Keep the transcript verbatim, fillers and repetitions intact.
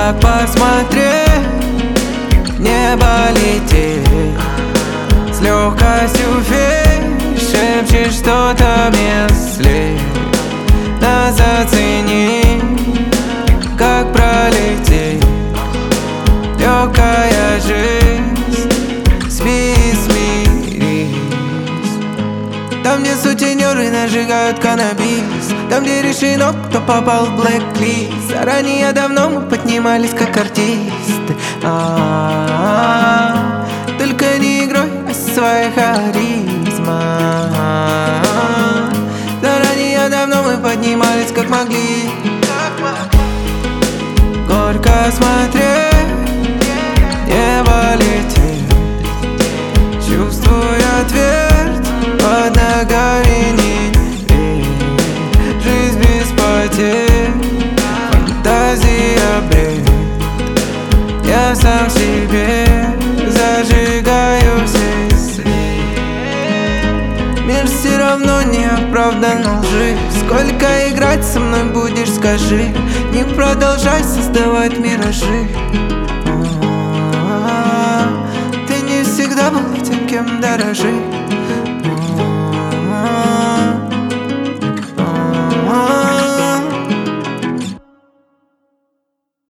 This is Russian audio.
Как посмотреть, небо летит, с легкостью фей шепчет что-то мне вслед. Нас зацени, как пролететь легкая жизнь, спи и смирись. Там, где сутенеры нажигают каннабис, там, где решено, кто попал в блэк-лист. Заранее давно мы поднимались как артисты. А-а-а, только не игрой, а своей харизмой. Заранее давно мы поднимались как могли. Горько смотреть, небо летит, чувствуя твердь под ногами не. Жизнь без потерь, фантазия бред. Я сам себе зажигаю все свет. Мир все равно не оправдан лжи. Сколько играть со мной будешь, скажи. Не продолжай создавать миражи. Ты не всегда был тем, кем дорожишь.